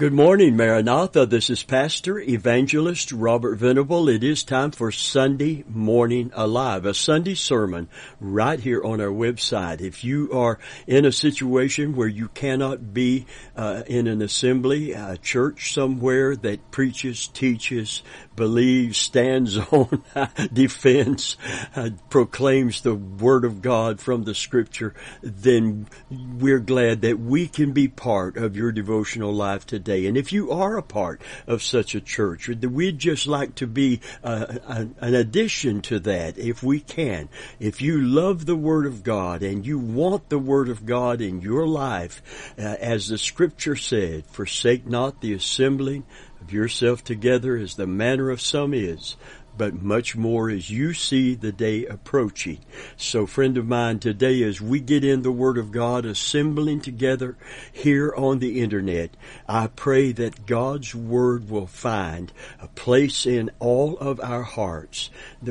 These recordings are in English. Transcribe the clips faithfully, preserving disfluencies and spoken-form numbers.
Good morning, Maranatha. This is Pastor Evangelist Robert Venable. It is time for Sunday Morning Alive, a Sunday sermon right here on our website. If you are in a situation where you cannot be uh, in an assembly, a church somewhere that preaches, teaches, believes, stands on, defends, uh, proclaims the Word of God from the Scripture, then we're glad that we can be part of your devotional life today. And if you are a part of such a church, we'd just like to be uh, an, an addition to that if we can. If you love the Word of God and you want the Word of God in your life, uh, as the Scripture said, forsake not the assembling of yourself together as the manner of some is, but much more as you see the day approaching. So, friend of mine, today as we get in the Word of God, assembling together here on the Internet, I pray that God's Word will find a place in all of our hearts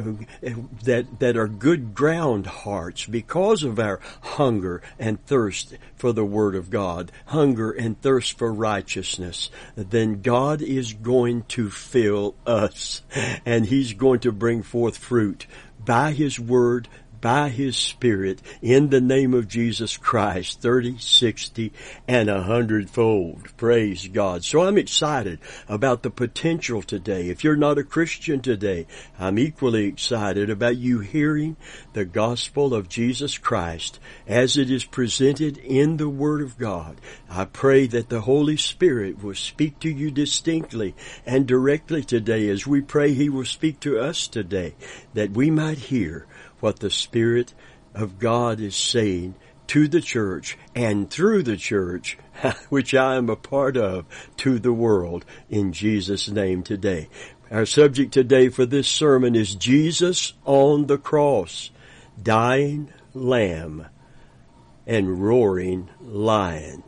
that, that are good ground hearts because of our hunger and thirst for the Word of God, hunger and thirst for righteousness. Then God is going to fill us, and He's going to bring forth fruit by His Word, by His Spirit, in the name of Jesus Christ, thirty, sixty, and a hundredfold. Praise God. So I'm excited about the potential today. If you're not a Christian today, I'm equally excited about you hearing the gospel of Jesus Christ as it is presented in the Word of God. I pray that the Holy Spirit will speak to you distinctly and directly today as we pray He will speak to us today, that we might hear what the Spirit of God is saying to the church and through the church, which I am a part of, to the world, in Jesus' name today. Our subject today for this sermon is Jesus on the cross, dying lamb and roaring lion.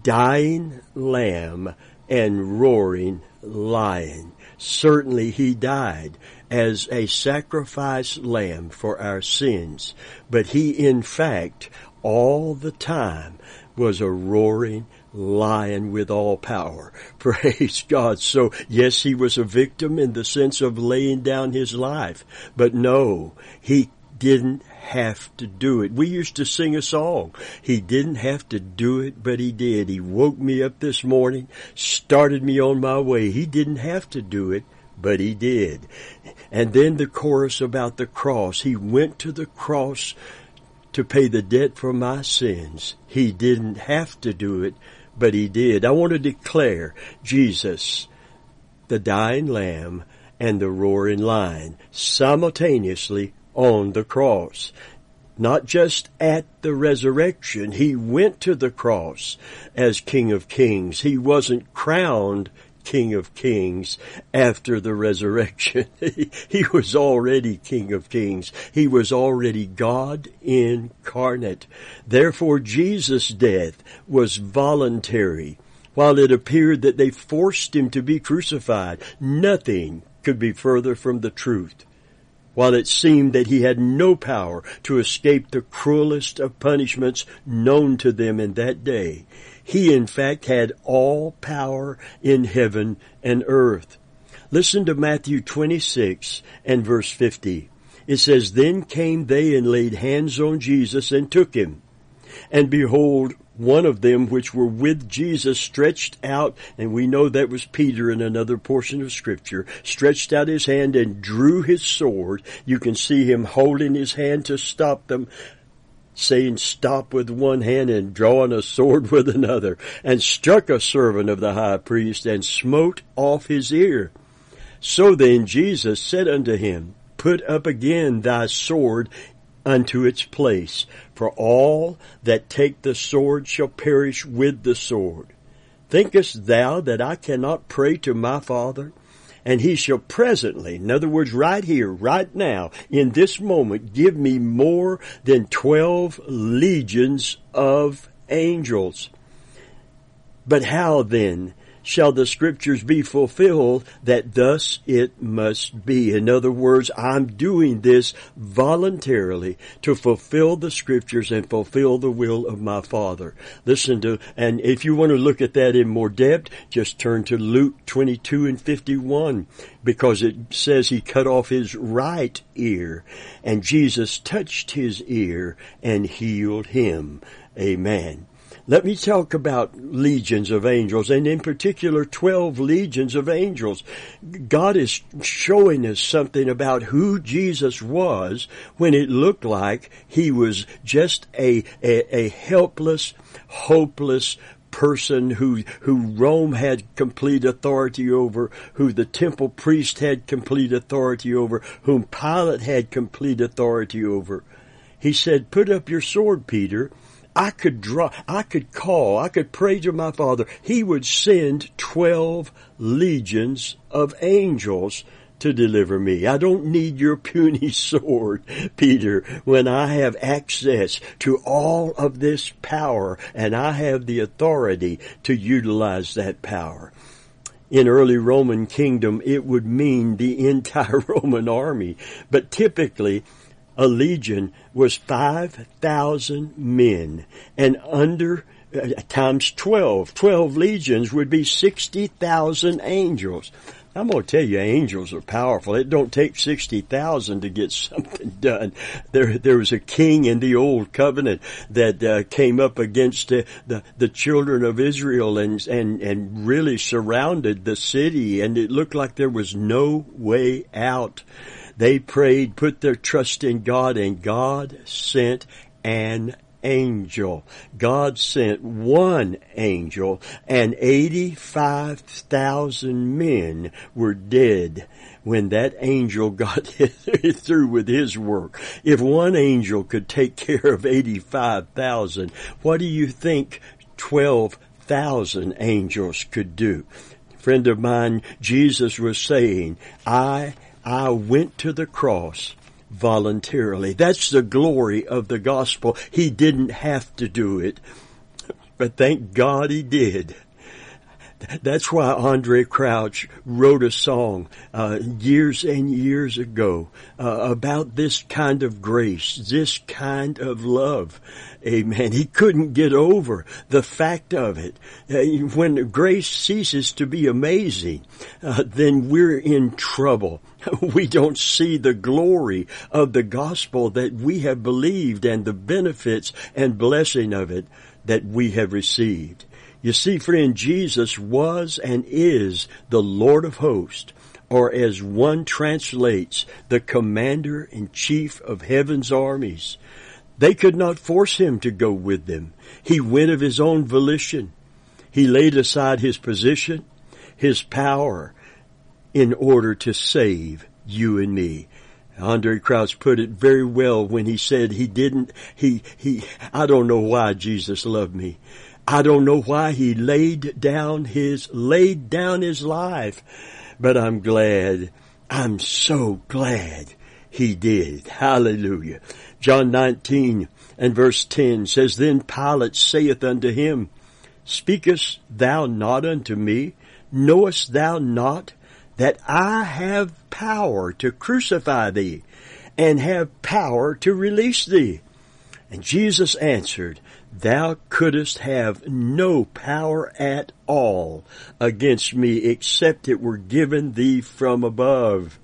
Dying lamb and roaring lion. Certainly He died as a sacrifice lamb for our sins, but He in fact all the time was a roaring lion with all power. Praise God. So yes, He was a victim in the sense of laying down His life, but no, He didn't have to do it. We used to sing a song. He didn't have to do it, but He did. He woke me up this morning, started me on my way. He didn't have to do it, but He did. And then the chorus about the cross. He went to the cross to pay the debt for my sins. He didn't have to do it, but He did. I want to declare Jesus, the dying lamb and the roaring lion, simultaneously on the cross. Not just at the resurrection. He went to the cross as King of Kings. He wasn't crowned King of Kings after the resurrection. he, he was already King of Kings. He was already God incarnate. Therefore, Jesus' death was voluntary. While it appeared that they forced Him to be crucified, nothing could be further from the truth. While it seemed that He had no power to escape the cruelest of punishments known to them in that day, He in fact had all power in heaven and earth. Listen to Matthew twenty-six and verse fifty. It says, "Then came they and laid hands on Jesus and took Him. And behold, one of them which were with Jesus stretched out," and we know that was Peter in another portion of Scripture, stretched out his hand and drew his sword. You can see him holding his hand to stop them, saying stop with one hand and drawing a sword with another, and struck a servant of the high priest and smote off his ear. So then Jesus said unto him, Put up again thy sword unto its place, for all that take the sword shall perish with the sword. Thinkest thou that I cannot pray to my Father, and He shall presently, in other words, right here, right now, in this moment, give me more than twelve legions of angels? But how then shall the scriptures be fulfilled, that thus it must be. In other words, I'm doing this voluntarily to fulfill the scriptures and fulfill the will of my Father. Listen to, and if you want to look at that in more depth, just turn to Luke twenty-two and fifty-one, because it says he cut off his right ear, and Jesus touched his ear and healed him. Amen. Let me talk about legions of angels, and in particular twelve legions of angels. God is showing us something about who Jesus was when it looked like he was just a, a, a helpless, hopeless person who, who Rome had complete authority over, who the temple priest had complete authority over, whom Pilate had complete authority over. He said, put up your sword, Peter. I could draw, I could call, I could pray to my Father. He would send twelve legions of angels to deliver me. I don't need your puny sword, Peter, when I have access to all of this power and I have the authority to utilize that power. In early Roman kingdom, it would mean the entire Roman army, but typically a legion was five thousand men, and under uh, times twelve, twelve legions would be sixty thousand angels. I'm going to tell you, angels are powerful. It don't take sixty thousand to get something done. There, there was a king in the old covenant that uh, came up against uh, the the children of Israel and and and really surrounded the city, and it looked like there was no way out. They prayed, put their trust in God, and God sent an angel. God sent one angel, and eighty-five thousand men were dead when that angel got through with his work. If one angel could take care of eighty-five thousand, what do you think twelve thousand angels could do? A friend of mine, Jesus was saying, I I went to the cross voluntarily. That's the glory of the gospel. He didn't have to do it, but thank God he did. That's why Andre Crouch wrote a song uh, years and years ago uh, about this kind of grace, this kind of love. Amen. He couldn't get over the fact of it. Uh, when grace ceases to be amazing, uh, then we're in trouble. We don't see the glory of the gospel that we have believed and the benefits and blessing of it that we have received. You see, friend, Jesus was and is the Lord of hosts, or as one translates, the commander-in-chief of heaven's armies. They could not force him to go with them. He went of his own volition. He laid aside his position, his power, in order to save you and me. Andre Crouch put it very well when he said he didn't, he, he, I don't know why Jesus loved me. I don't know why he laid down his, laid down his life, but I'm glad, I'm so glad he did. Hallelujah. John nineteen and verse ten says, Then Pilate saith unto him, Speakest thou not unto me? Knowest thou not that I have power to crucify thee, and have power to release thee? And Jesus answered, Thou couldst have no power at all against me, except it were given thee from above.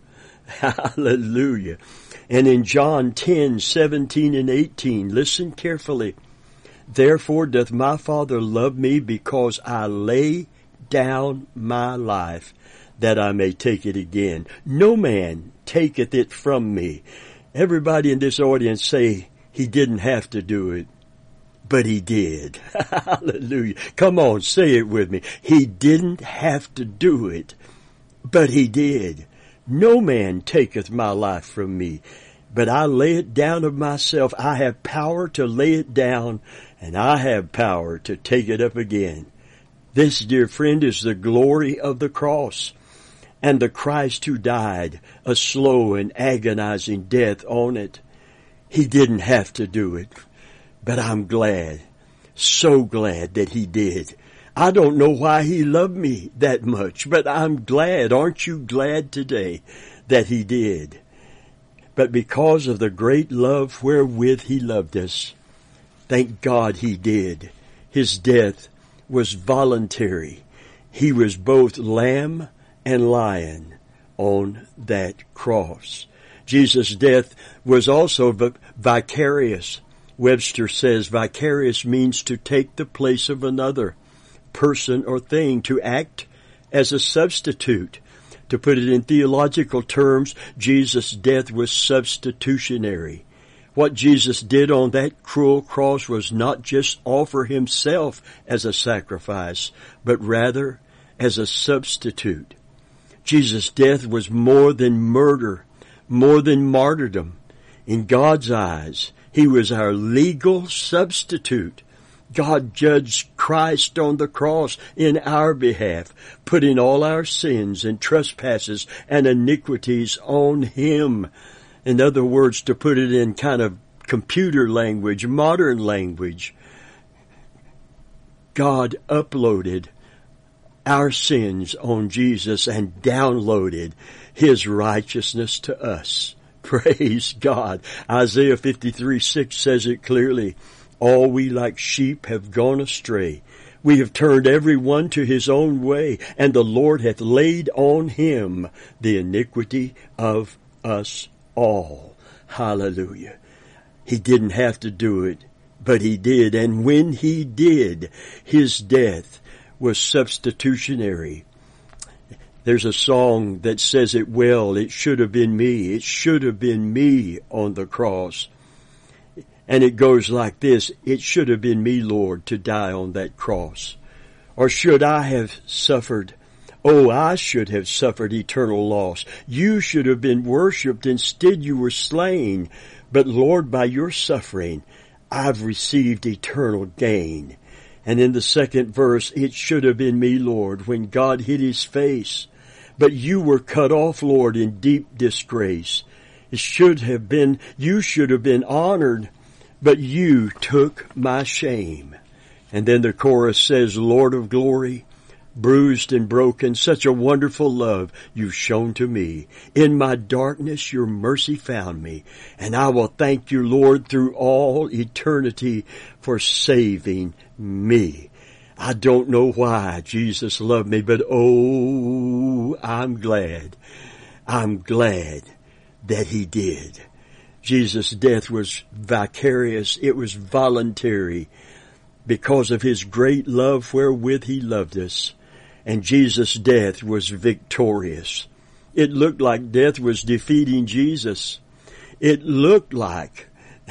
Hallelujah. And in John ten, seventeen and eighteen, listen carefully. Therefore doth my Father love me, because I lay down my life, that I may take it again. No man taketh it from me. Everybody in this audience say he didn't have to do it, but he did. Hallelujah. Come on, say it with me. He didn't have to do it, but he did. No man taketh my life from me, but I lay it down of myself. I have power to lay it down, and I have power to take it up again. This, dear friend, is the glory of the cross, and the Christ who died a slow and agonizing death on it. He didn't have to do it, but I'm glad, so glad that he did. I don't know why he loved me that much, but I'm glad. Aren't you glad today that he did? But because of the great love wherewith he loved us, thank God he did. His death was voluntary. He was both lamb and lion on that cross. Jesus' death was also vicarious. Webster says vicarious means to take the place of another person or thing, to act as a substitute. To put it in theological terms, Jesus' death was substitutionary. What Jesus did on that cruel cross was not just offer himself as a sacrifice, but rather as a substitute. Jesus' death was more than murder, more than martyrdom. In God's eyes, he was our legal substitute. God judged Christ on the cross in our behalf, putting all our sins and trespasses and iniquities on him. In other words, to put it in kind of computer language, modern language, God uploaded our sins on Jesus and downloaded his righteousness to us. Praise God. Isaiah fifty-three six says it clearly. All we like sheep have gone astray. We have turned every one to his own way, and the Lord hath laid on him the iniquity of us all. Hallelujah. He didn't have to do it, but he did. And when he did, his death was substitutionary. There's a song that says it well. It should have been me. It should have been me on the cross. And it goes like this. It should have been me, Lord, to die on that cross. Or should I have suffered? Oh, I should have suffered eternal loss. You should have been worshipped. Instead, you were slain. But Lord, by your suffering, I've received eternal gain. And in the second verse, it should have been me, Lord, when God hid his face. But you were cut off, Lord, in deep disgrace. It should have been, you should have been honored, but you took my shame. And then the chorus says, Lord of glory, bruised and broken, such a wonderful love you've shown to me. In my darkness, your mercy found me. And I will thank you, Lord, through all eternity for saving me. I don't know why Jesus loved me, but oh, I'm glad. I'm glad that he did. Jesus' death was vicarious. It was voluntary because of his great love wherewith he loved us. And Jesus' death was victorious. It looked like death was defeating Jesus. It looked like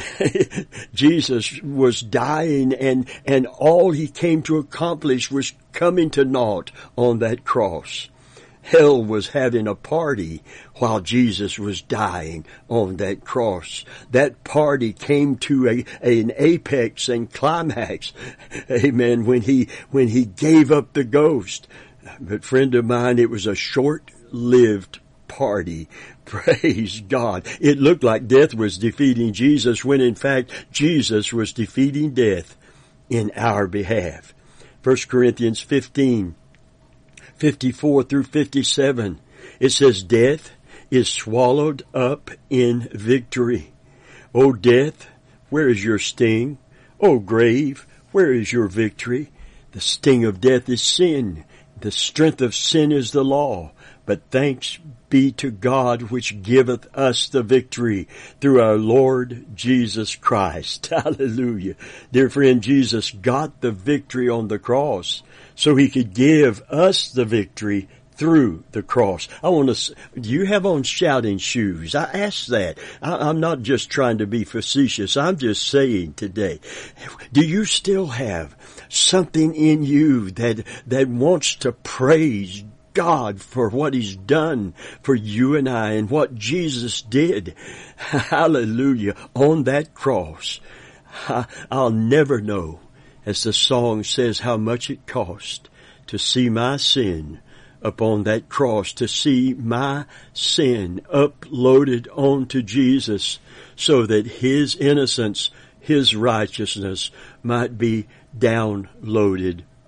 Jesus was dying and, and all he came to accomplish was coming to naught on that cross. Hell was having a party while Jesus was dying on that cross. That party came to a, an apex and climax, amen, when he, when he gave up the ghost. But friend of mine, it was a short-lived party. Praise God. It looked like death was defeating Jesus when in fact Jesus was defeating death in our behalf. First Corinthians fifteen, fifty-four through fifty-seven. It says, death is swallowed up in victory. O death, where is your sting? O grave, where is your victory? The sting of death is sin. The strength of sin is the law. But thanks be to God which giveth us the victory through our Lord Jesus Christ. Hallelujah. Dear friend, Jesus got the victory on the cross so he could give us the victory through the cross. I want to, do you have on shouting shoes? I ask that. I, I'm not just trying to be facetious. I'm just saying today, do you still have something in you that, that wants to praise God for what he's done for you and I and what Jesus did? Hallelujah. On that cross. I'll never know, as the song says, how much it cost to see my sin upon that cross, to see my sin uploaded onto Jesus so that his innocence, his righteousness might be downloaded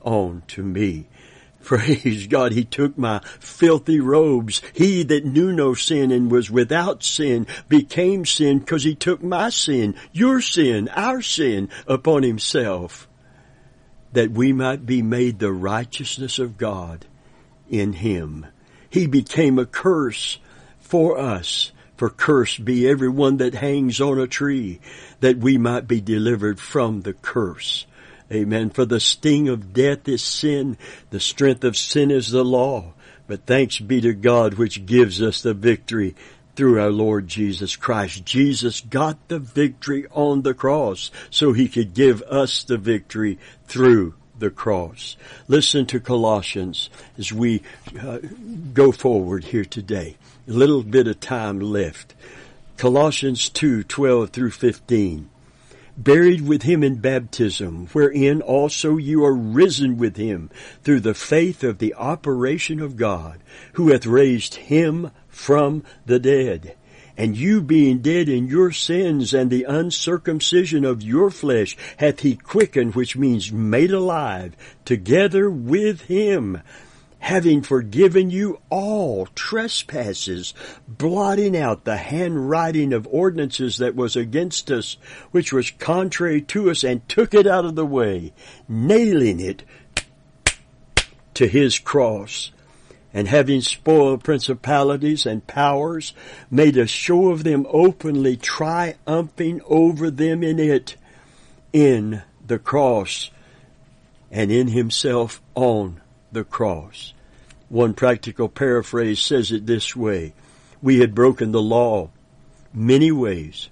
unto me. Praise God, He took my filthy robes. He that knew no sin and was without sin became sin because He took my sin, your sin, our sin upon Himself, that we might be made the righteousness of God in Him. He became a curse for us. For cursed be everyone that hangs on a tree, that we might be delivered from the curse. Amen. For the sting of death is sin. The strength of sin is the law. But thanks be to God which gives us the victory through our Lord Jesus Christ. Jesus got the victory on the cross so He could give us the victory through the cross. Listen to Colossians as we uh, go forward here today. A little bit of time left. Colossians two, twelve through fifteen. Buried with Him in baptism, wherein also you are risen with Him through the faith of the operation of God, who hath raised Him from the dead. And you being dead in your sins and the uncircumcision of your flesh hath He quickened, which means made alive, together with Him, having forgiven you all trespasses, blotting out the handwriting of ordinances that was against us, which was contrary to us, and took it out of the way, nailing it to His cross. And having spoiled principalities and powers, made a show of them openly, triumphing over them in it, in the cross, and in Himself on the cross. One practical paraphrase says it this way: we had broken the law many ways.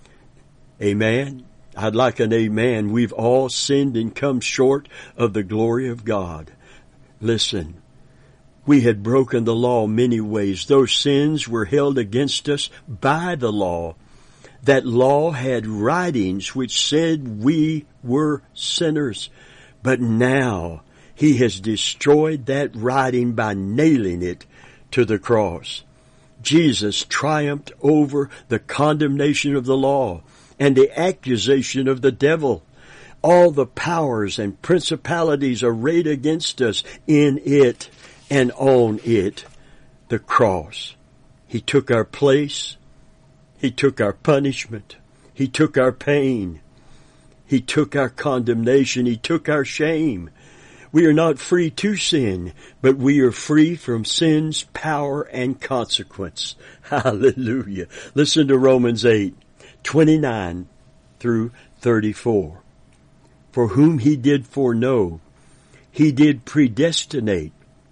Amen. I'd like an amen. We've all sinned and come short of the glory of God. Listen, we had broken the law many ways. Those sins were held against us by the law. That law had writings which said we were sinners. But now He has destroyed that writing by nailing it to the cross. Jesus triumphed over the condemnation of the law and the accusation of the devil. All the powers and principalities arrayed against us in it and on it, the cross. He took our place. He took our punishment. He took our pain. He took our condemnation. He took our shame. We are not free to sin, but we are free from sin's power and consequence. Hallelujah. Listen to Romans eight, twenty-nine through thirty-four. For whom He did foreknow, He did predestinate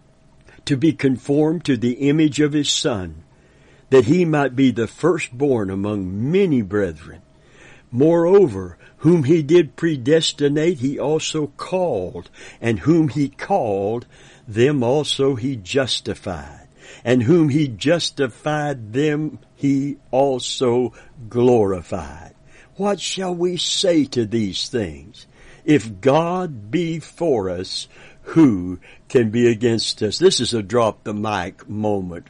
to be conformed to the image of His Son, that He might be the firstborn among many brethren. Moreover, whom He did predestinate, He also called, and whom He called, them also He justified, and whom He justified, them He also glorified. What shall we say to these things? If God be for us, who can be against us? This is a drop the mic moment.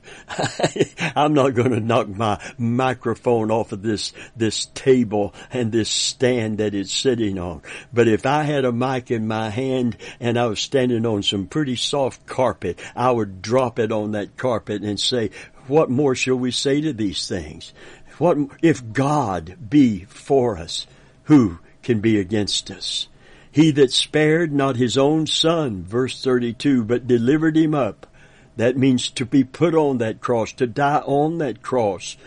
I'm not going to knock my microphone off of this, this table and this stand that it's sitting on. But if I had a mic in my hand and I was standing on some pretty soft carpet, I would drop it on that carpet and say, what more shall we say to these things? What, if God be for us, who can be against us? He that spared not His own Son, verse thirty-two, but delivered Him up. That means to be put on that cross, to die on that cross.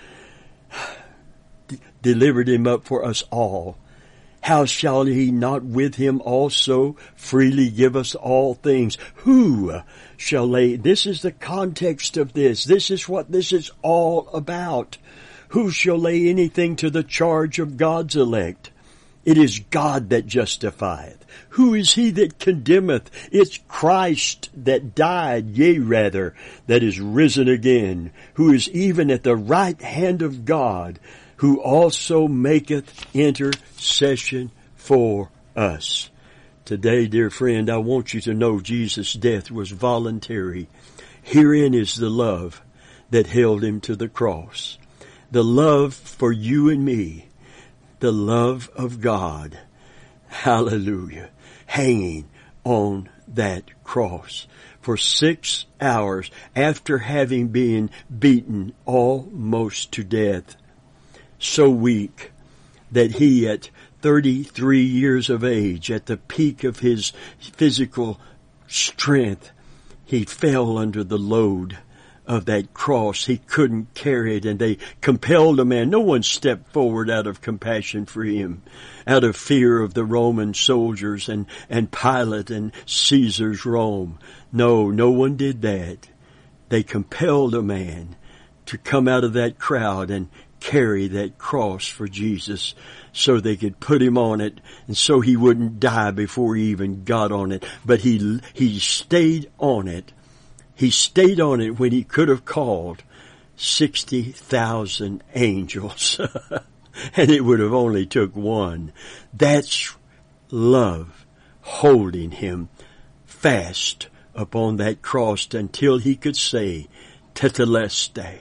D- delivered Him up for us all. How shall He not with Him also freely give us all things? Who shall lay... This is the context of this. This is what this is all about. Who shall lay anything to the charge of God's elect? It is God that justifieth. Who is he that condemneth? It's Christ that died, yea rather, that is risen again, who is even at the right hand of God, who also maketh intercession for us. Today, dear friend, I want you to know Jesus' death was voluntary. Herein is the love that held Him to the cross. The love for you and me. The love of God, hallelujah, hanging on that cross for six hours after having been beaten almost to death. So weak that he, at thirty-three years of age, at the peak of his physical strength, he fell under the load of that cross. He couldn't carry it, and they compelled a man. No one stepped forward out of compassion for him, out of fear of the Roman soldiers and, and Pilate and Caesar's Rome. No, no one did that. They compelled a man to come out of that crowd and carry that cross for Jesus so they could put him on it and so he wouldn't die before he even got on it. But he, he stayed on it. He stayed on it when he could have called sixty thousand angels. And it would have only took one. That's love holding him fast upon that cross until he could say, Tetelestai.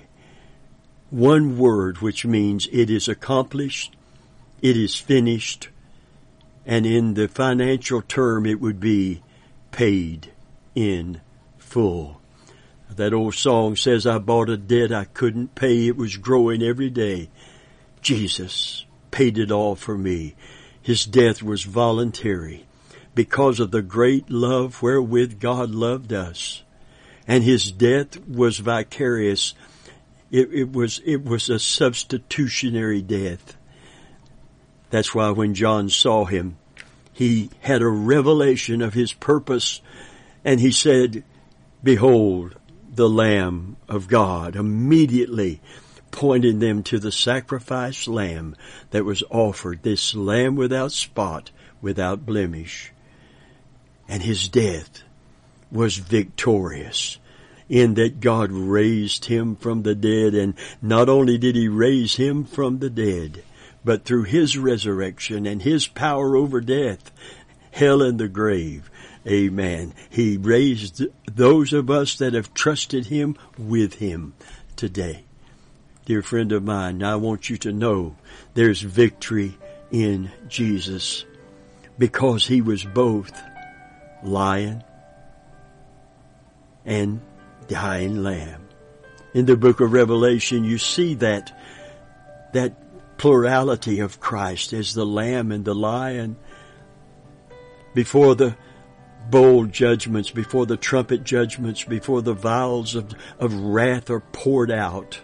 One word which means it is accomplished, it is finished, and in the financial term it would be paid in full. That old song says, I bought a debt I couldn't pay. It was growing every day. Jesus paid it all for me. His death was voluntary because of the great love wherewith God loved us. And his death was vicarious. It, it was, it was a substitutionary death. That's why when John saw him, he had a revelation of his purpose, and he said, Behold, the Lamb of God, immediately pointing them to the sacrificed lamb that was offered, this lamb without spot, without blemish. And his death was victorious in that God raised him from the dead, and not only did he raise him from the dead, but through his resurrection and his power over death, hell and the grave, amen, he raised those of us that have trusted him with him today. Dear friend of mine, I want you to know there's victory in Jesus because he was both lion and dying lamb. In the book of Revelation, you see that, that plurality of Christ as the lamb and the lion before the bold judgments, before the trumpet judgments, before the vials of, of wrath are poured out.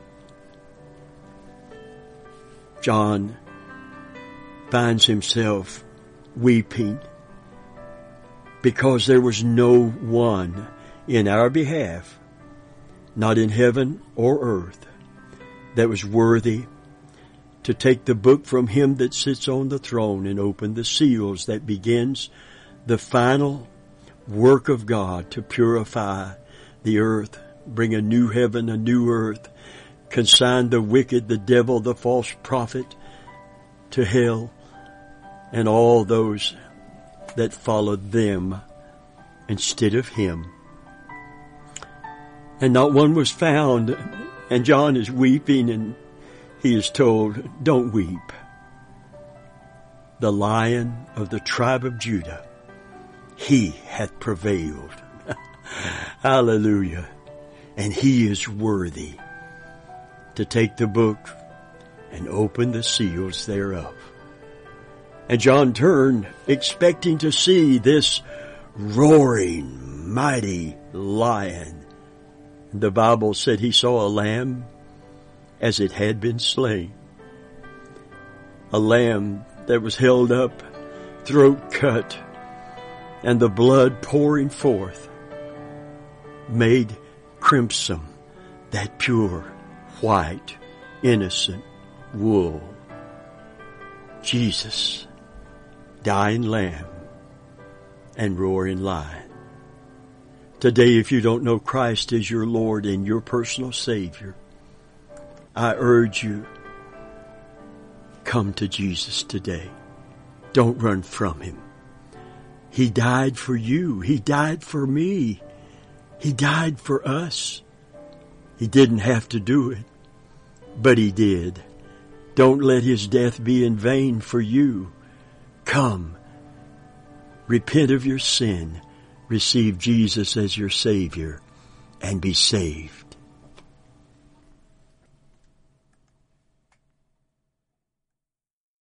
John finds himself weeping because there was no one in our behalf, not in heaven or earth, that was worthy to take the book from him that sits on the throne and open the seals that begins the final work of God to purify the earth, bring a new heaven, a new earth, consign the wicked, the devil, the false prophet to hell, and all those that followed them instead of him. And not one was found, and John is weeping, and he is told, don't weep. The Lion of the tribe of Judah, he hath prevailed. Hallelujah. And he is worthy to take the book and open the seals thereof. And John turned, expecting to see this roaring, mighty lion. The Bible said he saw a lamb as it had been slain. A lamb that was held up, throat cut, and the blood pouring forth, made crimson that pure, white, innocent wool. Jesus, dying lamb and roaring lion. Today, if you don't know Christ as your Lord and your personal Savior, I urge you, come to Jesus today. Don't run from him. He died for you. He died for me. He died for us. He didn't have to do it, but he did. Don't let his death be in vain for you. Come, repent of your sin, receive Jesus as your Savior and be saved.